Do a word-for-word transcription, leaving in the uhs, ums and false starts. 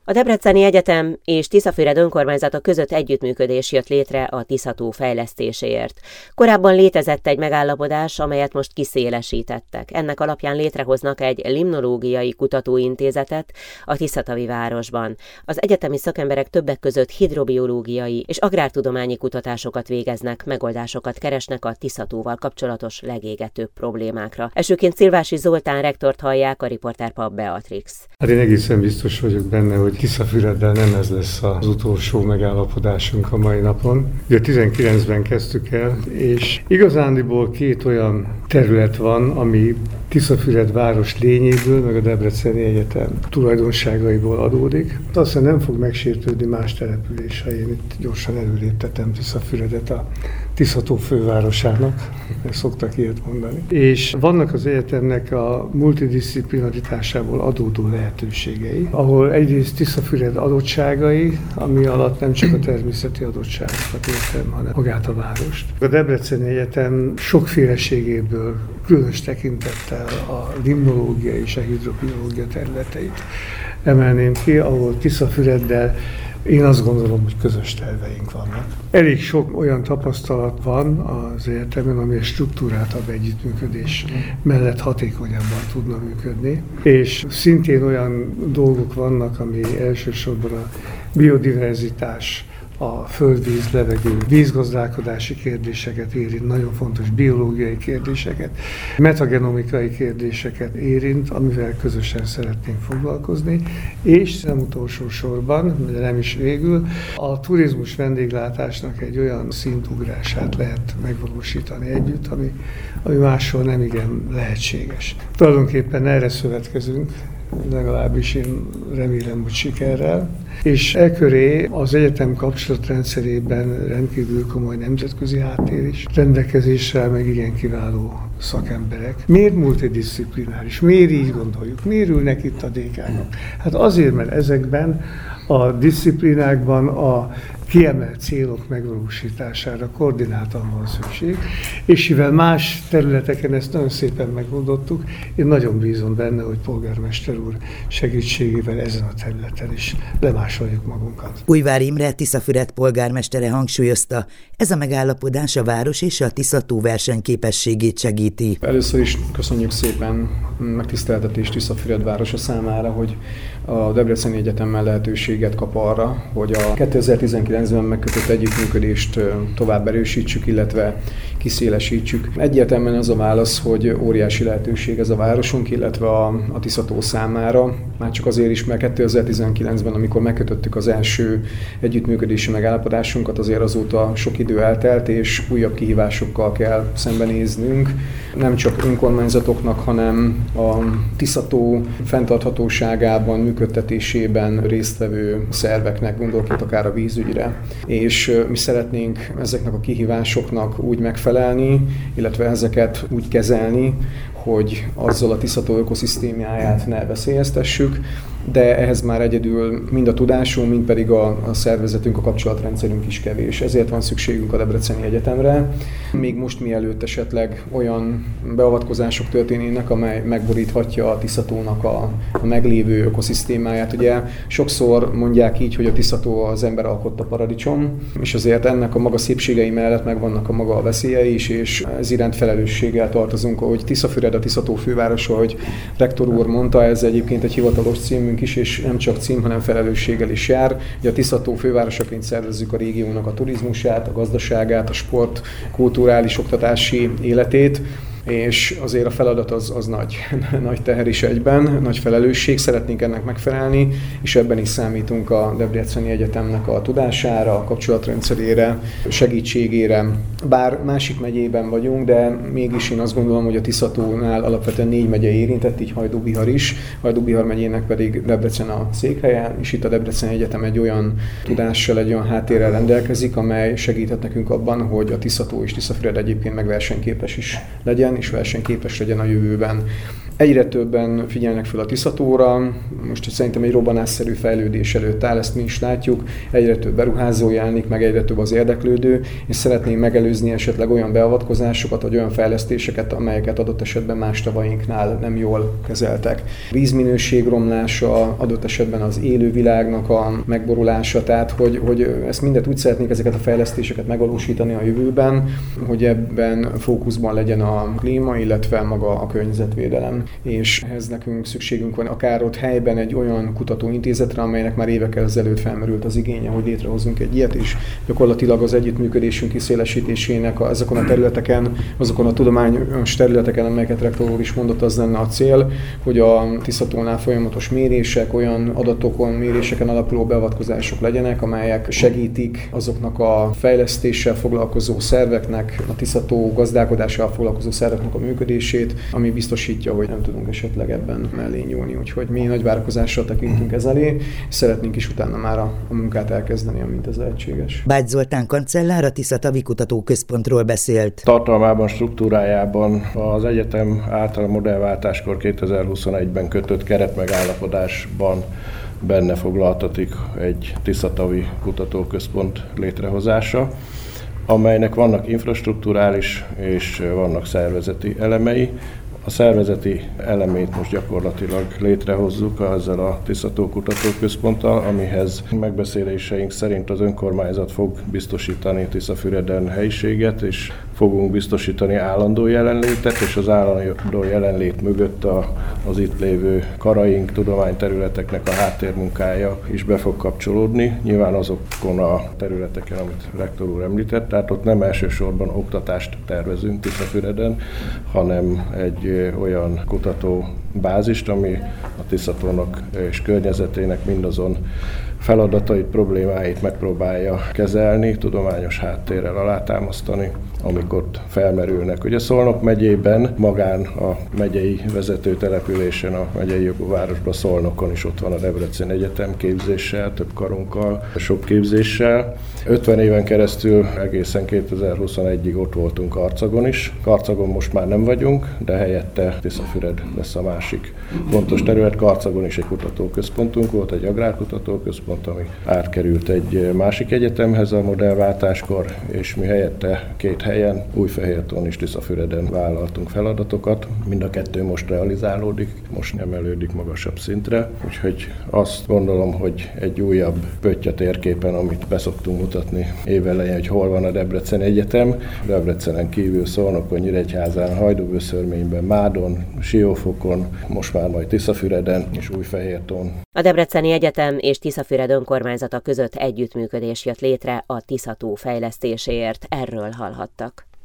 A Debreceni Egyetem és Tiszafüred önkormányzata között együttműködés jött létre a Tisza-tó fejlesztéséért. Korábban létezett egy megállapodás, amelyet most kiszélesítettek. Ennek alapján létrehoznak egy limnológiai kutatóintézetet a Tiszatavi városban. Az egyetemi szakemberek többek között hidrobiológiai és agrártudományi kutatásokat végeznek, megoldásokat keresnek a Tisza-tóval kapcsolatos legégetőbb problémákra. Elsőként Szilvási Zoltán rektort hallják, a riporter Papp Beatrix. Hát én egészen biztos vagyok benne, hogy Tiszafüreddel nem ez lesz az utolsó megállapodásunk a mai napon. Ugye tizenkilencben kezdtük el, és igazándiból két olyan terület van, ami Tiszafüred város lényéből, meg a Debreceni Egyetem tulajdonságaiból adódik. Aztán nem fog megsértődni más település, ha én itt gyorsan előléptetem Tiszafüredet a Tisza-tó fővárosának, ezt szoktak ilyet mondani. És vannak az egyetemnek a multidisziplinaritássából adódó lehetőségei, ahol egyrészt Tiszafüred adottságai, ami alatt nem csak a természeti adottságokat értem, hanem magát a várost. A Debreceni Egyetem sokféleségéből különös tekintettel a limnológia és a hidrobiológia területeit emelném ki, ahol Tiszafüreddel én azt gondolom, hogy közös terveink vannak. Elég sok olyan tapasztalat van az egyetemen, ami a struktúráltabb együttműködés mellett hatékonyabban tudna működni, és szintén olyan dolgok vannak, ami elsősorban a biodiverzitás, a földvíz, levegő, vízgazdálkodási kérdéseket érint, nagyon fontos biológiai kérdéseket, metagenomikai kérdéseket érint, amivel közösen szeretnénk foglalkozni, és nem utolsó sorban, de nem is végül, a turizmus vendéglátásnak egy olyan szintugrását lehet megvalósítani együtt, ami, ami máshol nem igen lehetséges. Tulajdonképpen erre szövetkezünk, legalábbis én remélem, hogy sikerrel. És e köré az egyetem kapcsolatrendszerében rendkívül komoly nemzetközi háttér is rendelkezésre, meg igen kiváló szakemberek. Miért multidisziplináris? Miért így gondoljuk? Miért ülnek itt a dékánok? Hát azért, mert ezekben a diszciplinákban a kiemelt célok megvalósítására koordináltan van szükség, és mivel más területeken ezt nagyon szépen megoldottuk, én nagyon bízom benne, hogy polgármester úr segítségével ezen a területen is lemásoljuk magunkat. Újvár Imre, Tiszafüred polgármestere hangsúlyozta, ez a megállapodás a város és a Tisza-tó versenyképességét segíti. Először is köszönjük szépen megtiszteltetést Tiszafüred városa számára, hogy a Debreceni Egyetemmel lehetőséget kap arra, hogy a kétezer-tizenkilencben megkötött együttműködést tovább erősítsük, illetve kiszélesítsük. Egyértelműen az a válasz, hogy óriási lehetőség ez a városunk, illetve a, a Tisza-tó számára. Már csak azért is, mert kétezer-tizenkilencben, amikor megkötöttük az első együttműködési megállapodásunkat, azért azóta sok idő eltelt, és újabb kihívásokkal kell szembenéznünk. Nem csak önkormányzatoknak, hanem a Tisza-tó fenntarthatóságában, működtetésében résztvevő szerveknek, gondolok itt akár a vízügyre. És mi szeretnénk ezeknek a kihívásoknak úgy megfelelni, illetve ezeket úgy kezelni, hogy azzal a Tisza-tó ökoszisztémáját ne veszélyeztessük, de ehhez már egyedül mind a tudásunk, mind pedig a, a szervezetünk, a kapcsolatrendszerünk is kevés. Ezért van szükségünk a Debreceni Egyetemre. Még most mielőtt esetleg olyan beavatkozások történnének, amely megboríthatja a Tisza-tónak a, a meglévő ökoszisztémáját. Ugye sokszor mondják így, hogy a Tisza-tó az ember alkotta paradicsom, és azért ennek a maga szépségei mellett megvannak a maga a veszélyei is, és ez iránt felelősséggel tartozunk, ahogy Tiszafüred a Tisza-tó fővárosa, ahogy rektor úr mondta, ez egyébként egy hivatalos címünk is, és nem csak cím, hanem felelősséggel is jár. Ugye a Tisza-tó fővárosaként szervezzük a régiónak a turizmusát, a gazdaságát, a sport, kulturális, oktatási életét, és azért a feladat az, az nagy, nagy teher is egyben, nagy felelősség, szeretnénk ennek megfelelni, és ebben is számítunk a Debreceni Egyetemnek a tudására, a kapcsolatrendszerére, segítségére. Bár másik megyében vagyunk, de mégis én azt gondolom, hogy a Tisza-tónál alapvetően négy megye érintett, így Hajdú-Bihar is, Hajdú-Bihar megyének pedig Debrecen a székhelye, és itt a Debreceni Egyetem egy olyan tudással, egy olyan háttérrel rendelkezik, amely segíthet nekünk abban, hogy a Tisza-tó és Tiszafüred egyébként meg versenyképes is legyen, és versenyképes legyen a jövőben. Egyre többen figyelnek fel a Tiszatóra, most szerintem egy robbanásszerű fejlődés előtt áll, ezt mi is látjuk, egyre több beruházó jelenik, meg egyre több az érdeklődő, és szeretnénk megelőzni esetleg olyan beavatkozásokat, vagy olyan fejlesztéseket, amelyeket adott esetben más tavainknál nem jól kezeltek. Vízminőség romlása, adott esetben az élővilágnak a megborulása, tehát hogy, hogy ezt mindet úgy szeretnénk ezeket a fejlesztéseket megvalósítani a jövőben, hogy ebben fókuszban legyen a klíma, illetve maga a környezetvédelem. És ehhez nekünk szükségünk van akár ott helyben egy olyan kutatóintézetre, amelynek már évekkel ezelőtt felmerült az igénye, hogy létrehozunk egy ilyet, és gyakorlatilag az együttműködésünk kiszélesítésének a, ezekon a területeken, azokon a tudományos területeken, amelyeket rektor úr is mondott, az lenne a cél, hogy a Tiszatónál folyamatos mérések, olyan adatokon, méréseken alapuló beavatkozások legyenek, amelyek segítik azoknak a fejlesztéssel foglalkozó szerveknek, a Tiszató gazdálkodással foglalkozó szerveknek a működését, ami biztosítja, hogy nem tudunk esetleg ebben mellé nyúlni. Úgyhogy mi nagy várakozással tekintünk ez elé, és szeretnénk is utána már a, a munkát elkezdeni, amint ez lehetséges. Bács Zoltán kancellár a Tisza Tavi Kutatóközpontról beszélt. Tartalmában, struktúrájában az egyetem által a modellváltáskor kétezer-huszonegyben kötött keretmegállapodásban benne foglaltatik egy Tisza Tavi Kutatóközpont létrehozása, amelynek vannak infrastrukturális és vannak szervezeti elemei. A szervezeti elemét most gyakorlatilag létrehozzuk ezzel a Tiszató Kutatóközponttal, amihez megbeszéléseink szerint az önkormányzat fog biztosítani Tiszafüreden helyiséget, és fogunk biztosítani állandó jelenlétet, és az állandó jelenlét mögött a, az itt lévő karaink, tudományterületeknek a háttérmunkája is be fog kapcsolódni. Nyilván azokon a területeken, amit rektor úr említett, tehát ott nem elsősorban oktatást tervezünk Tiszafüreden, hanem egy olyan kutatóbázist, ami a Tiszatónak és környezetének mindazon feladatait, problémáit megpróbálja kezelni, tudományos háttérrel alátámasztani, amikor felmerülnek. Ugye Szolnok megyében, magán a megyei vezetőtelepülésen, a megyei jogú városban, Szolnokon is ott van a Debreceni Egyetem képzéssel, több karunkkal, sok képzéssel. ötven éven keresztül egészen kétezer-huszonegyig ott voltunk Karcagon is. Karcagon most már nem vagyunk, de helyette Tiszafüred lesz a másik fontos terület. Karcagon is egy kutatóközpontunk volt, egy agrárkutatóközpont, ami átkerült egy másik egyetemhez a modellváltáskor, és mi helyette két helyen, Újfehértón és Tiszafüreden vállaltunk feladatokat. Mind a kettő most realizálódik, most emelődik magasabb szintre, úgyhogy azt gondolom, hogy egy újabb pötty a térképen, amit beszoktunk mutatni évelején, hogy hol van a Debreceni Egyetem. Debrecenen kívül Szolnokon, Nyíregyházán, Hajdúböszörményben, Mádon, Siófokon, most már majd Tiszafüreden és Újfehértón. A Debreceni Egyetem és Tiszafüred önkormányzata között együttműködés jött létre a Tiszató fejlesztéséért, erről hallhattak.